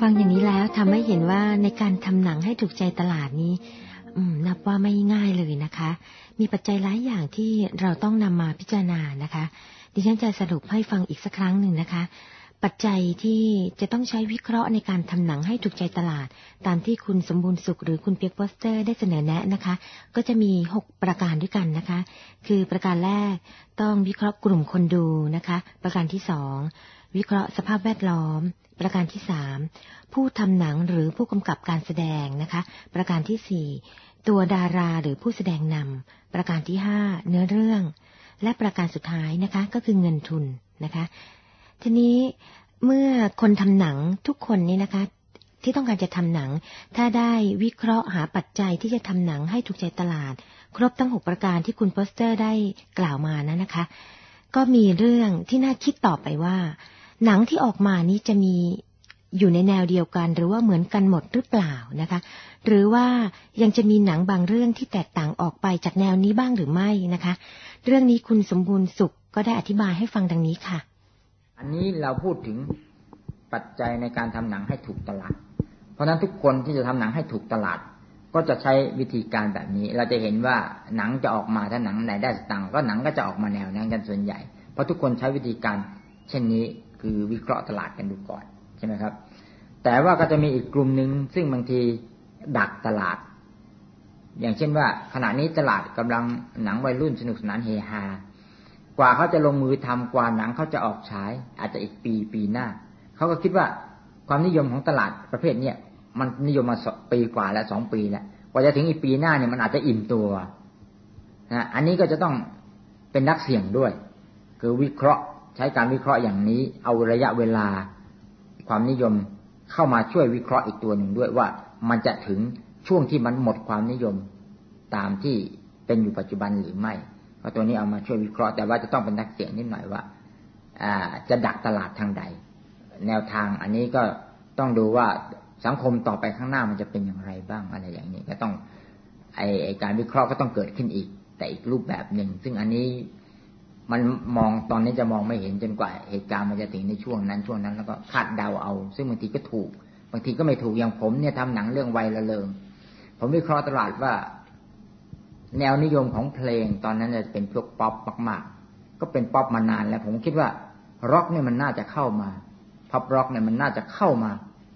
Speaker 4: ฟังอย่างนี้แล้วทำให้เห็นว่าในการทำหนังให้ถูกใจตลาดนี้นับว่าไม่ง่ายเลยนะคะมีปัจจัยหลายอย่างที่เราต้องนำมาพิจารณานะคะดิฉันจะสรุปให้ฟังอีกสักครั้งหนึ่งนะคะปัจจัยที่จะต้องใช้วิเคราะห์ในการทำหนังให้ถูกใจตลาดตามที่คุณสมบูรณ์สุขหรือคุณเปียกโปสเตอร์ได้เสนอแนะนะคะก็จะมี6ประการด้วยกันนะคะคือประการแรกต้องวิเคราะห์กลุ่มคนดูนะคะประการที่2วิเคราะห์สภาพแวดล้อมประการที่3ผู้ทำหนังหรือผู้กำกับการแสดงนะคะประการที่4ตัวดาราหรือผู้แสดงนำประการที่5เนื้อเรื่องและประการสุดท้ายนะคะก็คือเงินทุนนะคะทีนี้เมื่อคนทำหนังทุกคนนี่นะคะที่ต้องการจะทำหนังถ้าได้วิเคราะห์หาปัจจัยที่จะทำหนังให้ถูกใจตลาดครบทั้ง6ประการที่คุณโปสเตอร์ได้กล่าวมานะคะก็มีเรื่องที่น่าคิดต่อไปว่าหนังที่ออกมานี้จะมีอยู่ในแนวเดียวกันหรือว่าเหมือนกันหมดหรือเปล่านะคะหรือว่ายังจะมีหนังบางเรื่องที่แตกต่างออกไปจากแนวนี้บ้างหรือไม่นะคะเรื่องนี้คุณสมบูรณ์สุขก็ได้อธิบายให้ฟังดังนี้ค่ะ
Speaker 5: อันนี้เราพูดถึงปัจจัยในการทำหนังให้ถูกตลาดเพราะฉะนั้นทุกคนที่จะทำหนังให้ถูกตลาดก็จะใช้วิธีการแบบนี้เราจะเห็นว่าหนังจะออกมาถ้าหนังไหนได้สตังค์ก็หนังก็จะออกมาแนวนั้นกันส่วนใหญ่เพราะทุกคนใช้วิธีการเช่นนี้คือวิเคราะห์ตลาดกันดูก่อนใช่ไหมครับแต่ว่าก็จะมีอีกกลุ่มนึงซึ่งบางทีดักตลาดอย่างเช่นว่าขณะนี้ตลาดกำลังหนังวัยรุ่นสนุกสนานเฮฮากว่าเขาจะลงมือทำกว่าหนังเขาจะออกฉายอาจจะอีกปีหน้าเขาก็คิดว่าความนิยมของตลาดประเภทนี้มันนิยมมาปีกว่าแล้ว2 ปีแล้วกว่าจะถึงอีกปีหน้าเนี่ยมันอาจจะอิ่มตัวนะอันนี้ก็จะต้องเป็นนักเสี่ยงด้วยคือวิเคราะห์ใช้การวิเคราะห์อย่างนี้เอาระยะเวลาความนิยมเข้ามาช่วยวิเคราะห์อีกตัวหนึ่งด้วยว่ามันจะถึงช่วงที่มันหมดความนิยมตามที่เป็นอยู่ปัจจุบันหรือไม่เพราะตัวนี้เอามาช่วยวิเคราะห์แต่ว่าจะต้องเป็นนักเสี่ยงนิดหน่อยว่าจะดักตลาดทางใดแนวทางอันนี้ก็ต้องดูว่าสังคมต่อไปข้างหน้ามันจะเป็นอย่างไรบ้างอะไรอย่างนี้ก็ต้องการวิเคราะห์ก็ต้องเกิดขึ้นอีกแต่อีกรูปแบบหนึ่งซึ่งอันนี้มันมองตอนนี้จะมองไม่เห็นจนกว่าเหตุการณ์มันจะถึงในช่วงนั้นแล้วก็คาดเดาเอาซึ่งบางทีก็ถูกบางทีก็ไม่ถูกอย่างผมเนี่ยทำหนังเรื่องวัยละเลงผมวิเคราะห์ตลาดว่าแนวนิยมของเพลงตอนนั้นจะเป็นพวกป๊อปมากๆก็เป็นป๊อปมานานแล้วผมคิดว่าร็อกเนี่ยมันน่าจะเข้ามาป๊อปร็อกเนี่ยมันน่าจะเข้ามา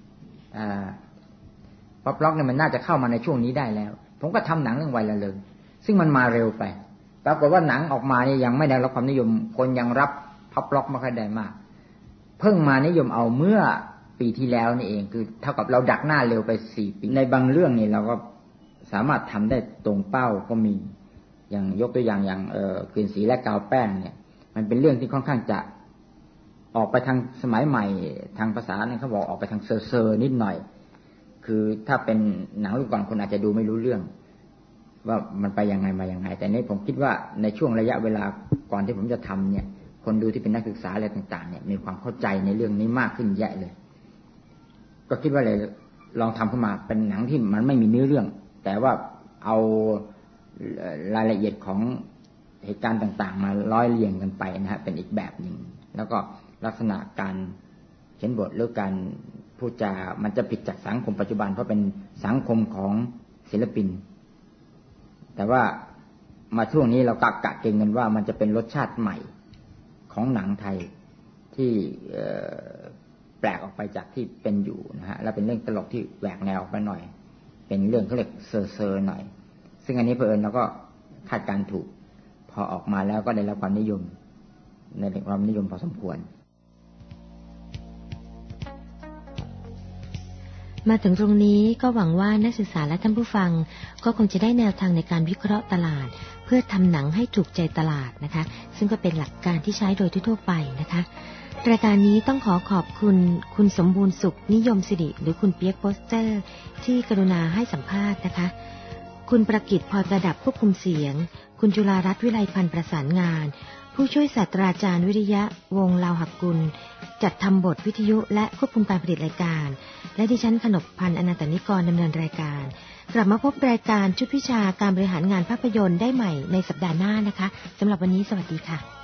Speaker 5: ป๊อปร็อกเนี่ยมันน่าจะเข้ามาในช่วงนี้ได้แล้วผมก็ทำหนังเรื่องวัยละเลงซึ่งมันมาเร็วไปปรากฏว่าหนังออกมานี่ยังไม่ได้รับความนิยมคนยังรับป๊อปร็อกไม่ค่อยได้มากเพิ่งมานิยมเอาเมื่อปีที่แล้วนี่เองคือเท่ากับเราดักหน้าเร็วไป4 ปีในบางเรื่องนี่เราก็สามารถทำได้ตรงเป้าก็มีอย่างยกตัวอย่างกลิ่นสีและกาวแป้งเนี่ยมันเป็นเรื่องที่ค่อนข้างจะออกไปทางสมัยใหม่ทางภาษาเนี่ยเขาบอกออกไปทางเซอร์นิดหน่อยคือถ้าเป็นหนังรุ่นก่อนคนอาจจะดูไม่รู้เรื่องว่ามันไปยังไงมายังไงแต่นี้ผมคิดว่าในช่วงระยะเวลาก่อนที่ผมจะทำเนี่ยคนดูที่เป็นนักศึกษาอะไรต่างๆเนี่ยมีความเข้าใจในเรื่องนี้มากขึ้นแยะเลยก็คิดว่าเลยลองทำขึ้นมาเป็นหนังที่มันไม่มีเนื้อเรื่องแต่ว่าเอารายละเอียดของเหตุการณ์ต่างๆมาร้อยเรียงกันไปนะฮะเป็นอีกแบบหนึ่งแล้วก็ลักษณะการเขียนบทหรือการพูดจามันจะผิดจากสังคมปัจจุบันเพราะเป็นสังคมของศิลปินแต่ว่ามาช่วงนี้เรากะเก่งกันว่ามันจะเป็นรสชาติใหม่ของหนังไทยที่แปลกออกไปจากที่เป็นอยู่นะฮะแล้วเป็นเรื่องตลกที่แหวกแนวออกไปหน่อยเป็นเรื่องเขาเรียกเซอร์หน่อยซึ่งอันนี้เผอิญเราก็คาดการถูกพอออกมาแล้วก็ได้รับความนิยมในความนิยมพอสมควร
Speaker 4: มาถึงตรงนี้ก็หวังว่านักศึกษาและท่านผู้ฟังก็คงจะได้แนวทางในการวิเคราะห์ตลาดเพื่อทำหนังให้ถูกใจตลาดนะคะซึ่งก็เป็นหลักการที่ใช้โดยทั่วไปนะคะรายการนี้ต้องขอบคุณคุณสมบูรณ์สุขนิยมสิริหรือคุณเปียกโปสเตอร์ที่กรุณาให้สัมภาษณ์นะคะคุณประกิตพรประดับควบคุมเสียงคุณจุฬารัตน์วิไลพันธ์ประสานงานผู้ช่วยศาสตราจารย์วิริยะวงศ์ลาวหักกุลจัดทำบทวิทยุและควบคุมการผลิตรายการและดิฉันขนบพันธ์อนันตนิกรดำเนินรายการกลับมาพบรายการชุดวิชาการบริหารงานภาพยนตร์ได้ใหม่ในสัปดาห์หน้านะคะสำหรับวันนี้สวัสดีค่ะ